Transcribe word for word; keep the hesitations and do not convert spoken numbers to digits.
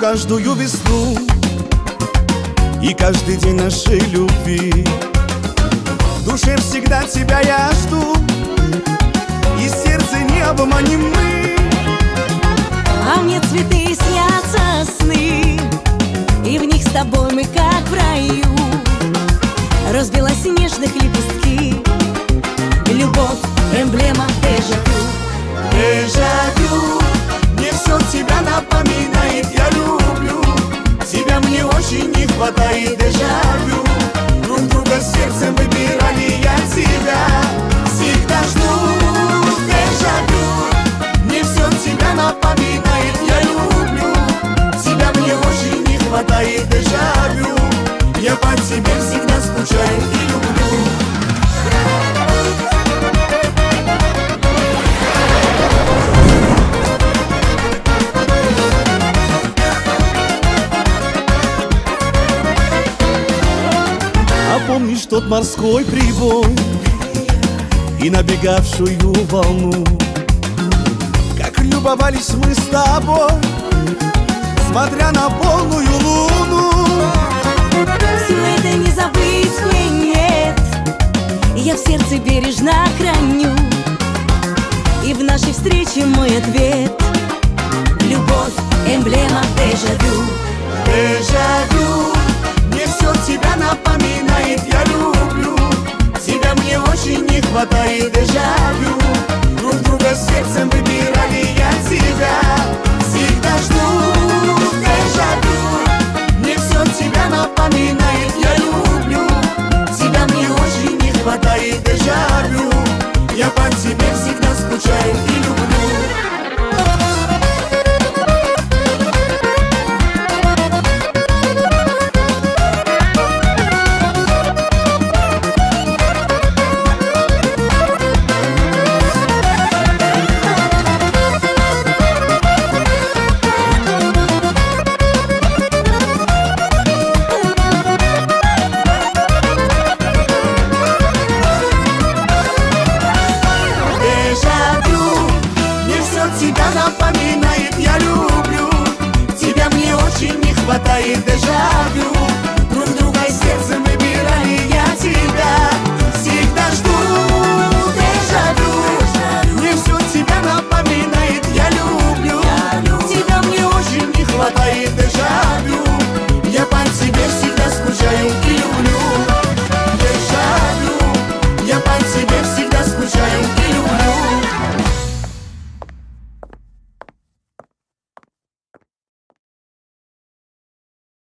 каждую весну и каждый день нашей любви. В душе всегда тебя я жду, и сердце не обманем мы. А мне цветы снятся сны, и в них с тобой мы как в раю. Разбилась нежных лепестки, любовь, эмблема дежавю. Дежавю, мне все тебя напоминает, я люблю тебя, мне очень не хватает. Дежавю, друг друга сердцем выбирали, я тебя всегда жду. Дежавю, мне все тебя напоминает, я люблю тебя, мне очень не хватает. Дежавю, я по тебе всегда скучаю и люблю. А помнишь тот морской прибой и набегавшую волну? Как любовались мы с тобой, смотря на полную луну. Все это не забыть мне, нет. Я в сердце бережно храню, и в нашей встрече мой ответ: любовь, эмблема дежавю. Дежавю, мне все тебя напоминает, я люблю тебя, мне очень не хватает. Дежавю, друг друга сердцем выбирали, я тебя всегда жду. Дежавю, мне все тебя напоминает,